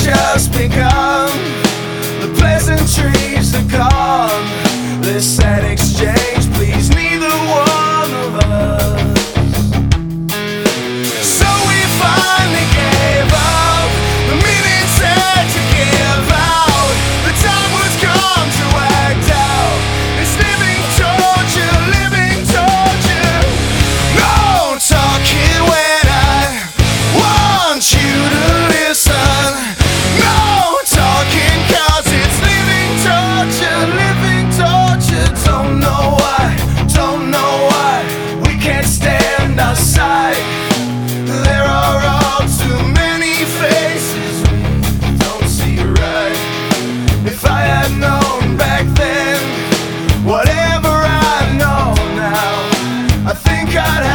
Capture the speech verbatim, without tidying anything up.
just begun. The pleasantries are gone. This sad exchange please neither one of us. So we finally gave up. The minutes had to give out. The time was come to act out. It's living torture, living torture. No talking when I want you to listen. No talking cause it's living torture, living torture. Don't know why, don't know why we can't stand outside. There are all too many faces we don't see right. If I had known back then whatever I know now, I think I'd have